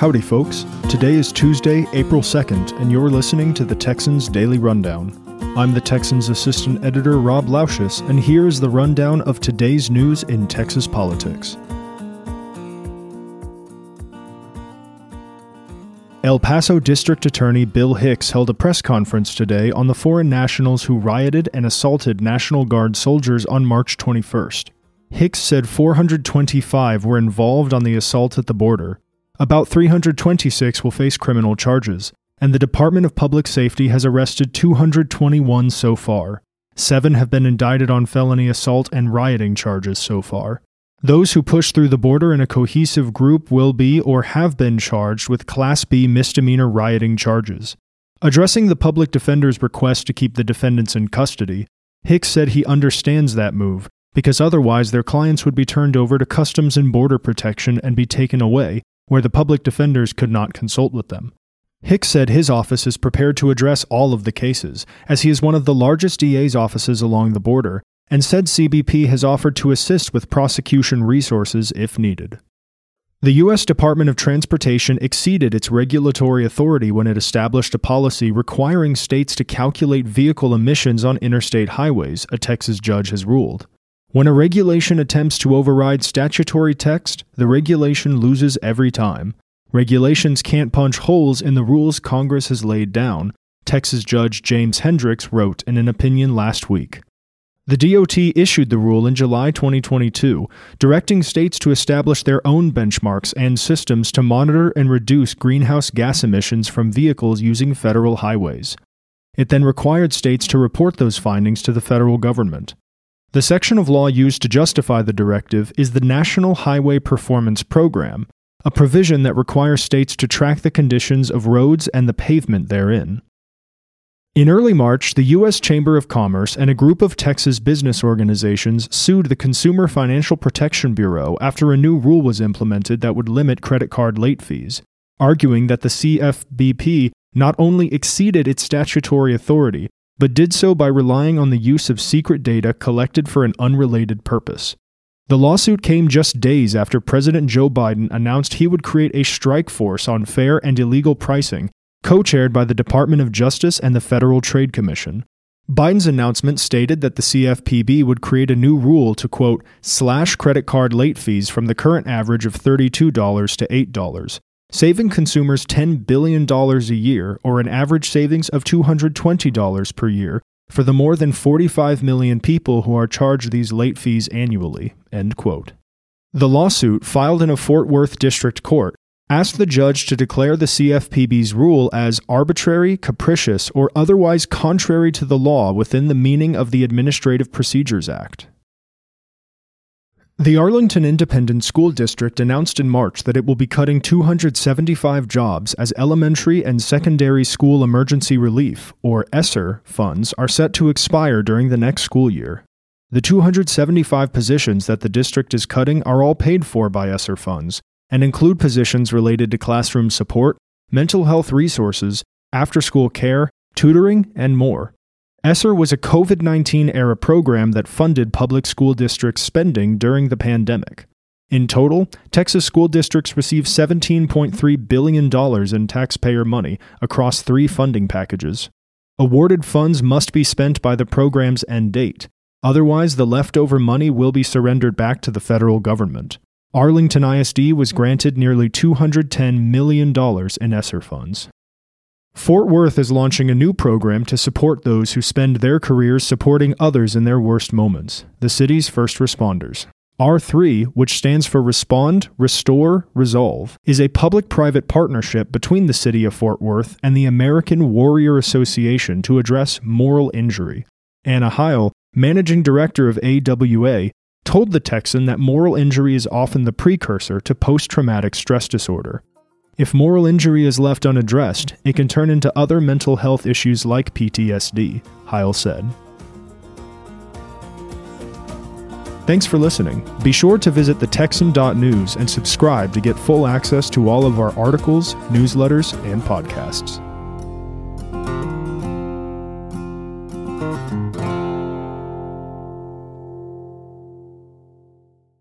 Howdy, folks. Today is Tuesday, April 2nd, and you're listening to the Texans Daily Rundown. I'm the Texans Assistant Editor Rob Lauschus, and here is the rundown of today's news in Texas politics. El Paso District Attorney Bill Hicks held a press conference today on the foreign nationals who rioted and assaulted National Guard soldiers on March 21st. Hicks said 425 were involved on the assault at the border. About 326 will face criminal charges, and the Department of Public Safety has arrested 221 so far. 7 have been indicted on felony assault and rioting charges so far. Those who push through the border in a cohesive group will be or have been charged with Class B misdemeanor rioting charges. Addressing the public defender's request to keep the defendants in custody, Hicks said he understands that move, because otherwise their clients would be turned over to Customs and Border Protection and be taken away, where the public defenders could not consult with them. Hicks said his office is prepared to address all of the cases, as he is one of the largest DA's offices along the border, and said CBP has offered to assist with prosecution resources if needed. The U.S. Department of Transportation exceeded its regulatory authority when it established a policy requiring states to calculate vehicle emissions on interstate highways, a Texas judge has ruled. When a regulation attempts to override statutory text, the regulation loses every time. Regulations can't punch holes in the rules Congress has laid down, Texas Judge James Hendricks wrote in an opinion last week. The DOT issued the rule in July 2022, directing states to establish their own benchmarks and systems to monitor and reduce greenhouse gas emissions from vehicles using federal highways. It then required states to report those findings to the federal government. The section of law used to justify the directive is the National Highway Performance Program, a provision that requires states to track the conditions of roads and the pavement therein. In early March, the U.S. Chamber of Commerce and a group of Texas business organizations sued the Consumer Financial Protection Bureau after a new rule was implemented that would limit credit card late fees, arguing that the CFPB not only exceeded its statutory authority, but did so by relying on the use of secret data collected for an unrelated purpose. The lawsuit came just days after President Joe Biden announced he would create a strike force on fair and illegal pricing, co-chaired by the Department of Justice and the Federal Trade Commission. Biden's announcement stated that the CFPB would create a new rule to, quote, slash credit card late fees from the current average of $32 to $8, saving consumers $10 billion a year, or an average savings of $220 per year, for the more than 45 million people who are charged these late fees annually, end quote. The lawsuit, filed in a Fort Worth District Court, asked the judge to declare the CFPB's rule as arbitrary, capricious, or otherwise contrary to the law within the meaning of the Administrative Procedures Act. The Arlington Independent School District announced in March that it will be cutting 275 jobs as elementary and secondary school emergency relief, or ESSER, funds are set to expire during the next school year. The 275 positions that the district is cutting are all paid for by ESSER funds, and include positions related to classroom support, mental health resources, after-school care, tutoring, and more. ESSER was a COVID-19-era program that funded public school districts' spending during the pandemic. In total, Texas school districts received $17.3 billion in taxpayer money across 3 funding packages. Awarded funds must be spent by the program's end date. Otherwise, the leftover money will be surrendered back to the federal government. Arlington ISD was granted nearly $210 million in ESSER funds. Fort Worth is launching a new program to support those who spend their careers supporting others in their worst moments, the city's first responders. R3, which stands for Respond, Restore, Resolve, is a public-private partnership between the city of Fort Worth and the American Warrior Association to address moral injury. Anna Heil, managing director of AWA, told the Texan that moral injury is often the precursor to post-traumatic stress disorder. If moral injury is left unaddressed, it can turn into other mental health issues like PTSD, Heil said. Thanks for listening. Be sure to visit thetexan.news and subscribe to get full access to all of our articles, newsletters, and podcasts.